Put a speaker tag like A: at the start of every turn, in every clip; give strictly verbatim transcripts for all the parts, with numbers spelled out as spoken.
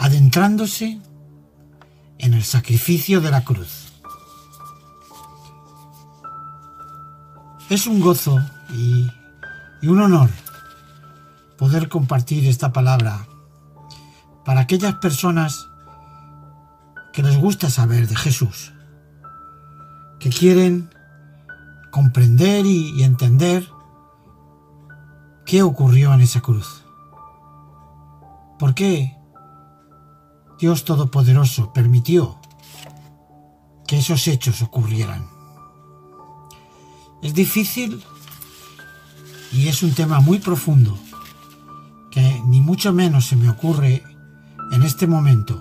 A: adentrándose en el sacrificio de la cruz. Es un gozo y, y un honor poder compartir esta palabra para aquellas personas que les gusta saber de Jesús, que quieren comprender y, y entender qué ocurrió en esa cruz. ¿Por qué Dios Todopoderoso permitió que esos hechos ocurrieran? Es difícil y es un tema muy profundo que ni mucho menos se me ocurre en este momento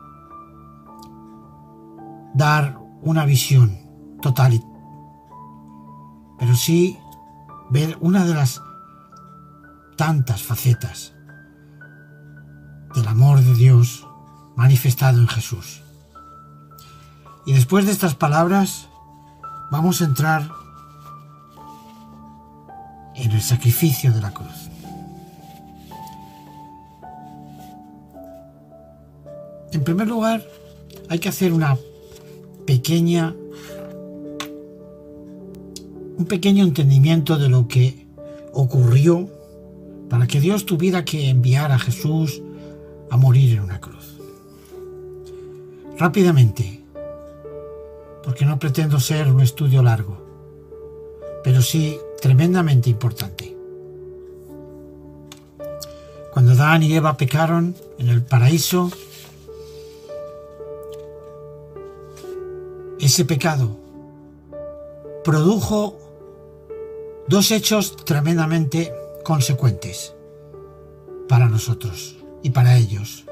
A: dar una visión total, pero sí ver una de las tantas facetas del amor de Dios manifestado en Jesús. Y después de estas palabras vamos a entrar en el sacrificio de la cruz. En primer lugar, hay que hacer una pequeña, un pequeño entendimiento de lo que ocurrió para que Dios tuviera que enviar a Jesús a morir en una cruz. Rápidamente, porque no pretendo ser un estudio largo, pero sí tremendamente importante. Cuando Adán y Eva pecaron en el paraíso, ese pecado produjo dos hechos tremendamente consecuentes para nosotros y para ellos.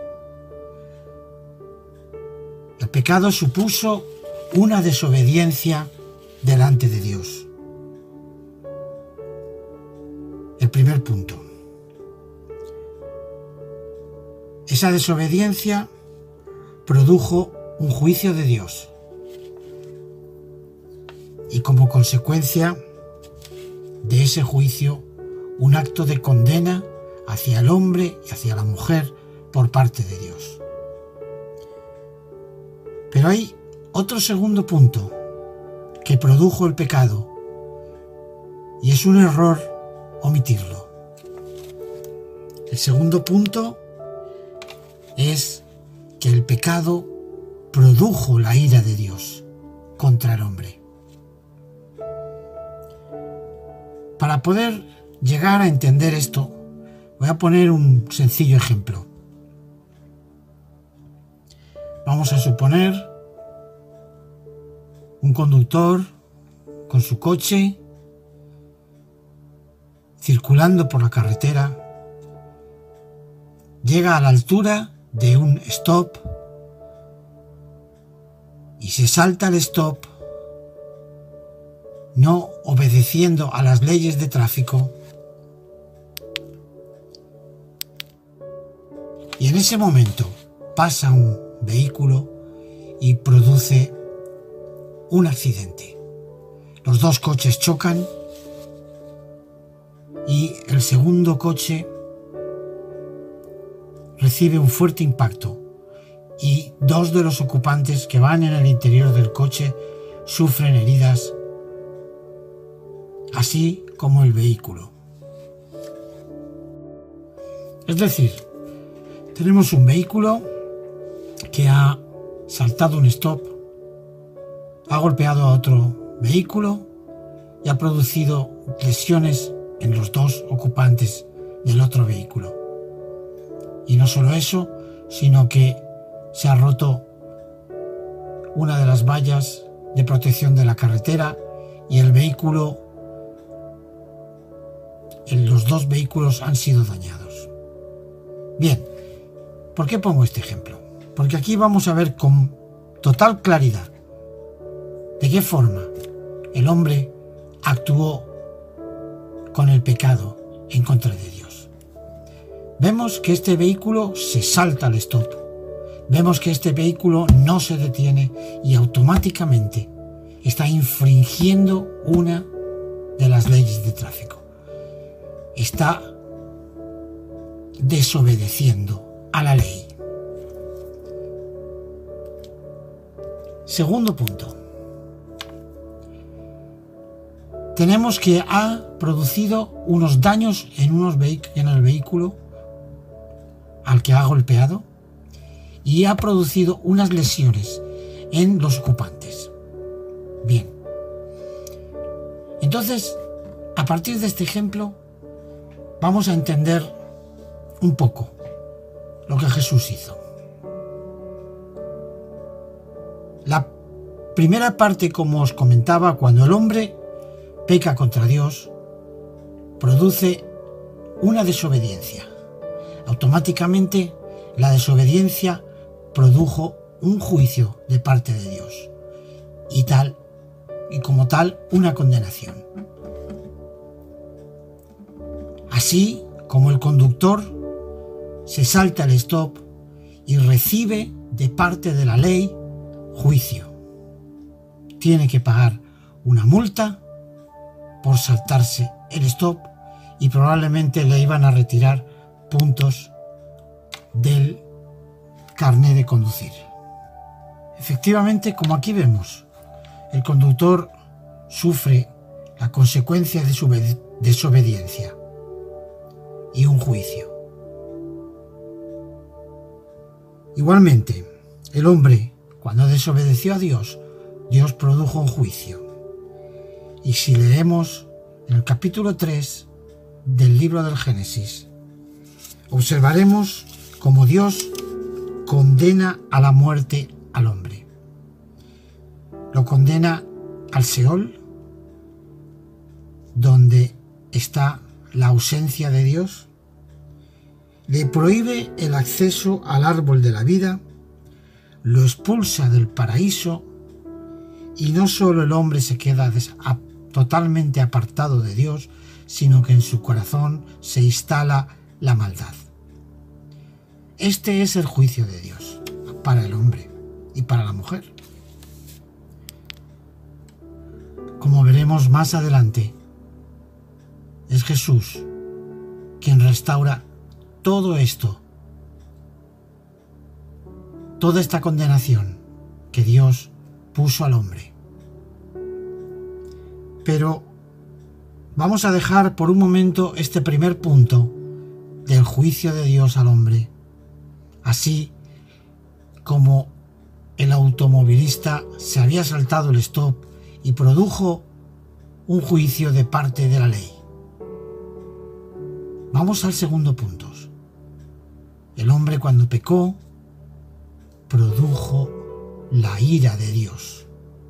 A: El pecado supuso una desobediencia delante de Dios. El primer punto. Esa desobediencia produjo un juicio de Dios y como consecuencia de ese juicio un acto de condena hacia el hombre y hacia la mujer por parte de Dios. Pero hay otro segundo punto que produjo el pecado y es un error omitirlo. El segundo punto es que el pecado produjo la ira de Dios contra el hombre. Para poder llegar a entender esto, voy a poner un sencillo ejemplo. Vamos a suponer un conductor con su coche circulando por la carretera, llega a la altura de un stop y se salta el stop, no obedeciendo a las leyes de tráfico, y en ese momento pasa un vehículo y produce un accidente. Los dos coches chocan y el segundo coche recibe un fuerte impacto y dos de los ocupantes que van en el interior del coche sufren heridas, así como el vehículo. Es decir, tenemos un vehículo que ha saltado un stop, ha golpeado a otro vehículo y ha producido lesiones en los dos ocupantes del otro vehículo. Y no solo eso, sino que se ha roto una de las vallas de protección de la carretera y el vehículo, los dos vehículos han sido dañados. Bien, ¿por qué pongo este ejemplo? Porque aquí vamos a ver con total claridad de qué forma el hombre actuó con el pecado en contra de Dios. Vemos que este vehículo se salta al stop. Vemos que este vehículo no se detiene y automáticamente está infringiendo una de las leyes de tráfico. Está desobedeciendo a la ley. Segundo punto. Tenemos que ha producido unos daños en, unos en el vehículo al que ha golpeado y ha producido unas lesiones en los ocupantes. Bien. Entonces, a partir de este ejemplo, vamos a entender un poco lo que Jesús hizo. La primera parte, como os comentaba, cuando el hombre peca contra Dios, produce una desobediencia. Automáticamente, la desobediencia produjo un juicio de parte de Dios y tal, y como tal, una condenación. Así como el conductor se salta el stop y recibe de parte de la ley juicio. Tiene que pagar una multa por saltarse el stop y probablemente le iban a retirar puntos del carné de conducir. Efectivamente, como aquí vemos, el conductor sufre la consecuencia de su desobediencia y un juicio. Igualmente, el hombre, cuando desobedeció a Dios, Dios produjo un juicio. Y si leemos en el capítulo tres del libro del Génesis, observaremos cómo Dios condena a la muerte al hombre. Lo condena al Seol, donde está la ausencia de Dios. Le prohíbe el acceso al árbol de la vida, lo expulsa del paraíso y no solo el hombre se queda totalmente apartado de Dios, sino que en su corazón se instala la maldad. Este es el juicio de Dios para el hombre y para la mujer. Como veremos más adelante, es Jesús quien restaura todo esto, toda esta condenación que Dios puso al hombre. Pero vamos a dejar por un momento este primer punto del juicio de Dios al hombre, así como el automovilista se había saltado el stop y produjo un juicio de parte de la ley. Vamos al segundo punto. El hombre, cuando pecó, produjo la ira de Dios.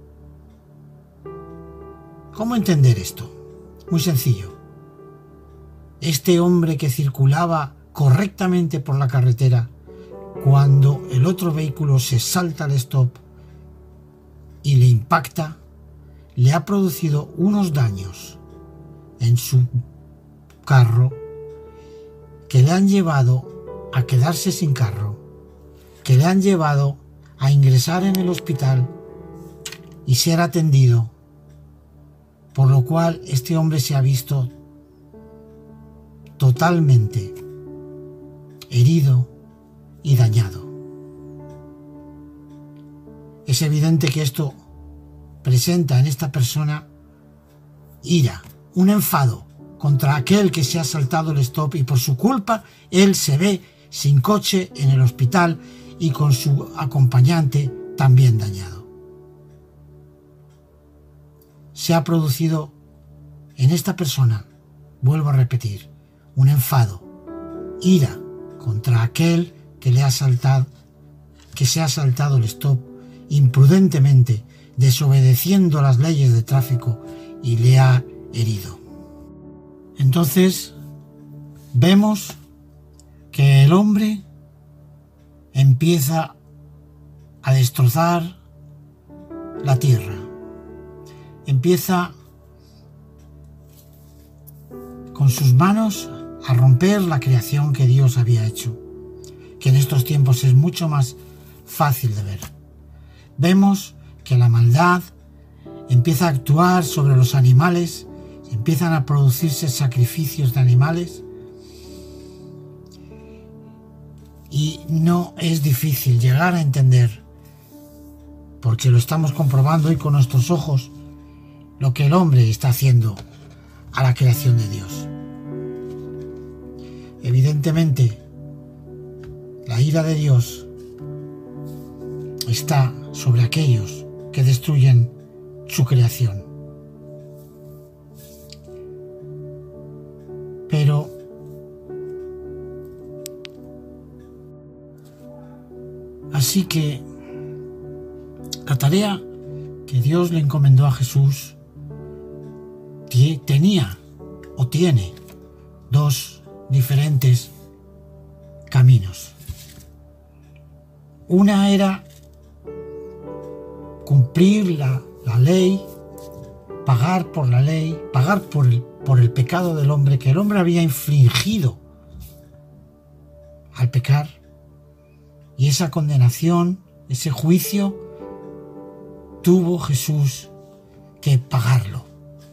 A: ¿Cómo entender esto? Muy sencillo. Este hombre que circulaba correctamente por la carretera, cuando el otro vehículo se salta al stop y le impacta, le ha producido unos daños en su carro que le han llevado a quedarse sin carro, que le han llevado a ingresar en el hospital y ser atendido, por lo cual este hombre se ha visto totalmente herido y dañado. Es evidente que esto presenta en esta persona ira, un enfado contra aquel que se ha saltado el stop y por su culpa él se ve sin coche en el hospital y con su acompañante también dañado. Se ha producido en esta persona, vuelvo a repetir, un enfado, ira contra aquel que le ha saltado, que se ha saltado el stop imprudentemente, desobedeciendo las leyes de tráfico y le ha herido. Entonces vemos que el hombre empieza a destrozar la tierra, empieza con sus manos a romper la creación que Dios había hecho, que en estos tiempos es mucho más fácil de ver. Vemos que la maldad empieza a actuar sobre los animales, empiezan a producirse sacrificios de animales, y no es difícil llegar a entender porque lo estamos comprobando hoy con nuestros ojos, lo que el hombre está haciendo a la creación de Dios. Evidentemente, la ira de Dios está sobre aquellos que destruyen su creación. Pero así que la tarea que Dios le encomendó a Jesús tenía o tiene dos diferentes caminos. Una era cumplir la, la ley, pagar por la ley, pagar por el, por el pecado del hombre que el hombre había infligido al pecar, y esa condenación, ese juicio, tuvo Jesús que pagarlo.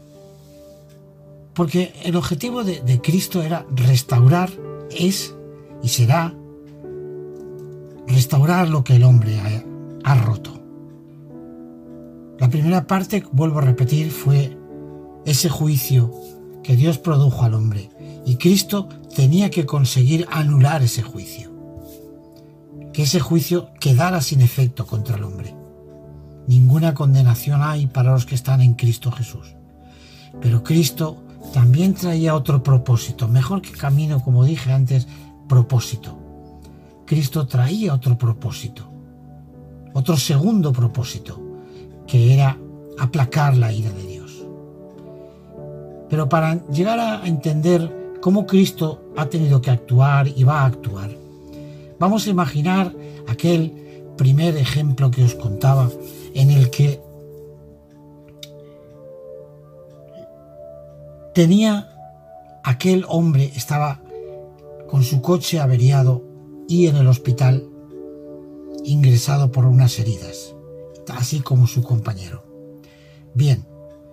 A: Porque el objetivo de, de Cristo era restaurar, es y será restaurar lo que el hombre ha, ha roto. La primera parte, vuelvo a repetir, fue ese juicio que Dios produjo al hombre, y Cristo tenía que conseguir anular ese juicio, que ese juicio quedara sin efecto contra el hombre. Ninguna condenación hay para los que están en Cristo Jesús. Pero Cristo también traía otro propósito, mejor que camino, como dije antes, propósito. Cristo traía otro propósito, otro segundo propósito, que era aplacar la ira de Dios. Pero para llegar a entender cómo Cristo ha tenido que actuar y va a actuar, vamos a imaginar aquel primer ejemplo que os contaba, en el que tenía aquel hombre, estaba con su coche averiado y en el hospital ingresado por unas heridas, así como su compañero. Bien,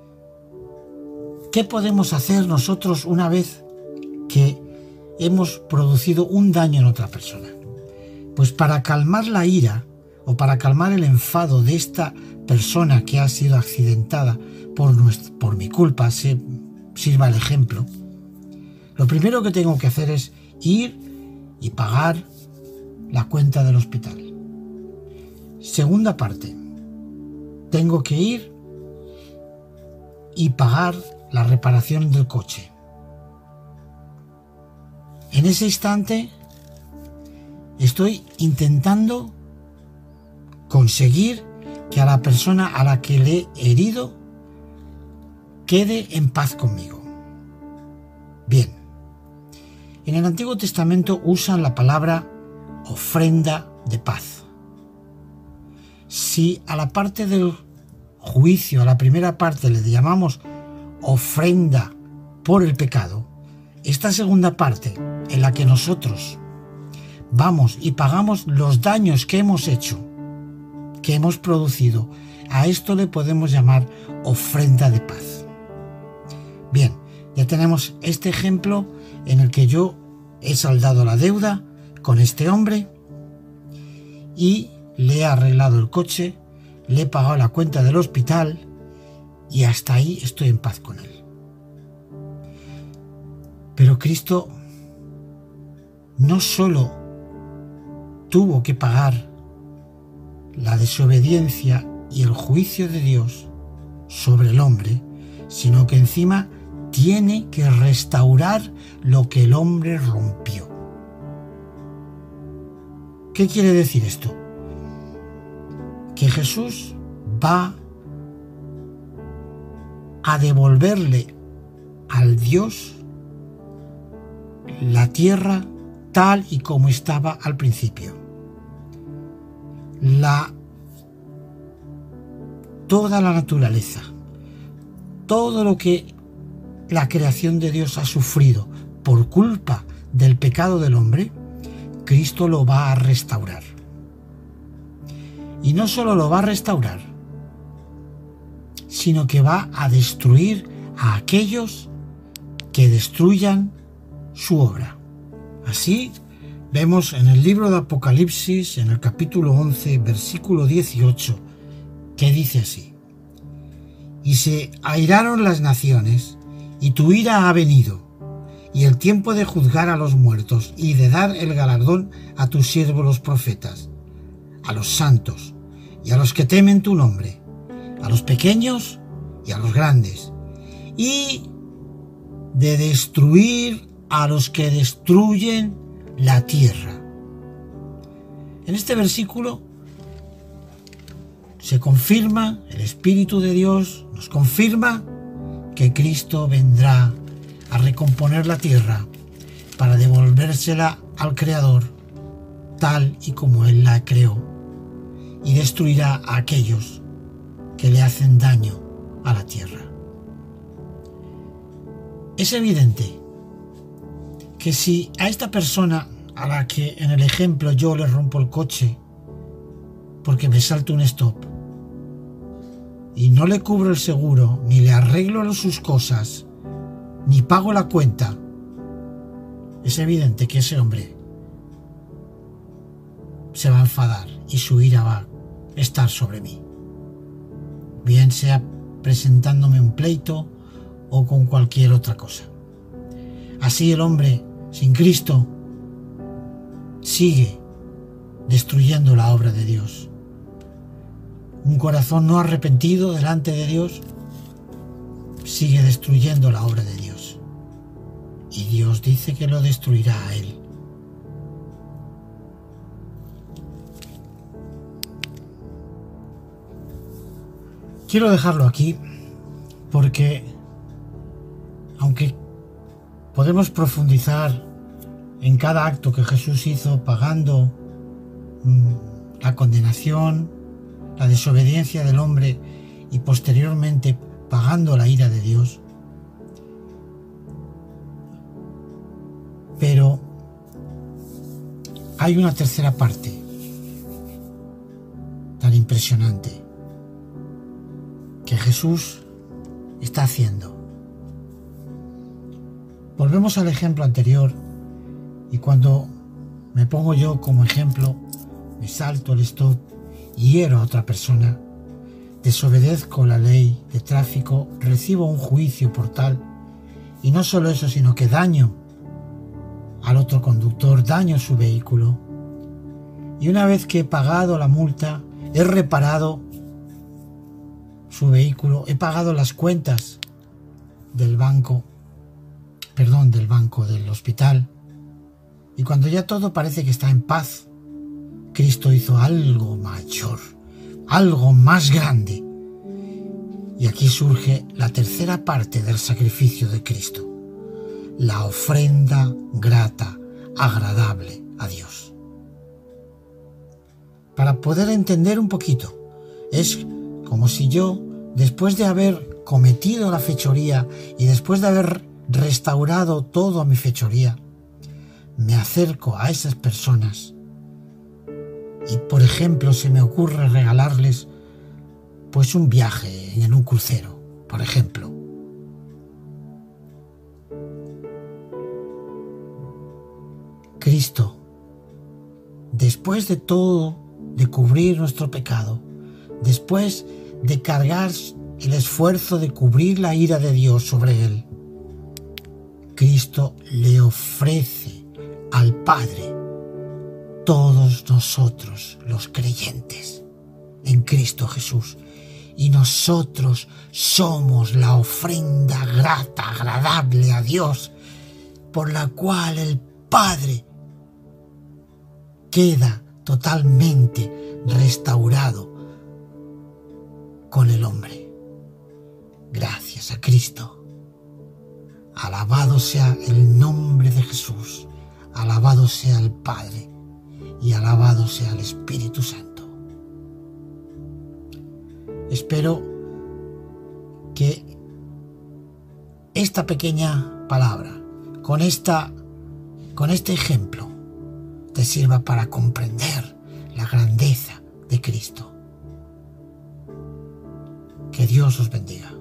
A: ¿qué podemos hacer nosotros una vez que hemos producido un daño en otra persona? Pues para calmar la ira o para calmar el enfado de esta persona que ha sido accidentada por, nuestra, por mi culpa, se sirva el ejemplo, lo primero que tengo que hacer es ir y pagar la cuenta del hospital. Segunda parte, tengo que ir y pagar la reparación del coche. En ese instante estoy intentando conseguir que a la persona a la que le he herido quede en paz conmigo. Bien, en el Antiguo Testamento usan la palabra ofrenda de paz. Si a la parte del juicio, a la primera parte, le llamamos ofrenda por el pecado, esta segunda parte, en la que nosotros vamos y pagamos los daños que hemos hecho, que hemos producido, a esto le podemos llamar ofrenda de paz. Bien, ya tenemos este ejemplo en el que yo he saldado la deuda con este hombre y le he arreglado el coche, le he pagado la cuenta del hospital y hasta ahí estoy en paz con él. Pero Cristo no solo tuvo que pagar la desobediencia y el juicio de Dios sobre el hombre, sino que encima tiene que restaurar lo que el hombre rompió. ¿Qué quiere decir esto? Que Jesús va a devolverle al Dios la tierra tal y como estaba al principio. La, toda la naturaleza, todo lo que la creación de Dios ha sufrido por culpa del pecado del hombre, Cristo lo va a restaurar. Y no solo lo va a restaurar, sino que va a destruir a aquellos que destruyan su obra. Así vemos en el libro de Apocalipsis, en el capítulo once, versículo dieciocho, que dice así: y se airaron las naciones, y tu ira ha venido, y el tiempo de juzgar a los muertos, y de dar el galardón a tus siervos los profetas, a los santos, y a los que temen tu nombre, a los pequeños y a los grandes, y de destruir a los que destruyen la tierra. En este versículo se confirma, el Espíritu de Dios nos confirma que Cristo vendrá a recomponer la tierra para devolvérsela al Creador tal y como Él la creó, y destruirá a aquellos que le hacen daño a la tierra. Es evidente que si a esta persona a la que en el ejemplo yo le rompo el coche porque me salto un stop y no le cubro el seguro, ni le arreglo sus cosas, ni pago la cuenta, es evidente que ese hombre se va a enfadar y su ira va a estar sobre mí, bien sea presentándome un pleito o con cualquier otra cosa. Así el hombre sin Cristo sigue destruyendo la obra de Dios. Un corazón no arrepentido delante de Dios sigue destruyendo la obra de Dios. Y Dios dice que lo destruirá a él. Quiero dejarlo aquí porque, aunque podemos profundizar en cada acto que Jesús hizo pagando mmm, la condenación, la desobediencia del hombre y posteriormente pagando la ira de Dios, pero hay una tercera parte tan impresionante que Jesús está haciendo. Volvemos al ejemplo anterior, y cuando me pongo yo como ejemplo, me salto el stop y hiero a otra persona, desobedezco la ley de tráfico, recibo un juicio por tal, y no solo eso, sino que daño al otro conductor, daño su vehículo, y una vez que he pagado la multa, he reparado su vehículo, he pagado las cuentas del banco, perdón, del banco del hospital, y cuando ya todo parece que está en paz, Cristo hizo algo mayor, algo más grande. Y aquí surge la tercera parte del sacrificio de Cristo, la ofrenda grata, agradable a Dios. Para poder entender un poquito, es como si yo, después de haber cometido la fechoría y después de haber restaurado todo a mi fechoría, me acerco a esas personas y, por ejemplo, se me ocurre regalarles pues un viaje en un crucero, por ejemplo. Cristo, después de todo, de cubrir nuestro pecado, después de cargar el esfuerzo de cubrir la ira de Dios sobre él, Cristo le ofrece al Padre todos nosotros los creyentes en Cristo Jesús, y nosotros somos la ofrenda grata, agradable a Dios, por la cual el Padre queda totalmente restaurado con el hombre. Gracias a Cristo. Alabado sea el nombre de Jesús, alabado sea el Padre y alabado sea el Espíritu Santo. Espero que esta pequeña palabra, con, esta, con este ejemplo, te sirva para comprender la grandeza de Cristo. Que Dios os bendiga.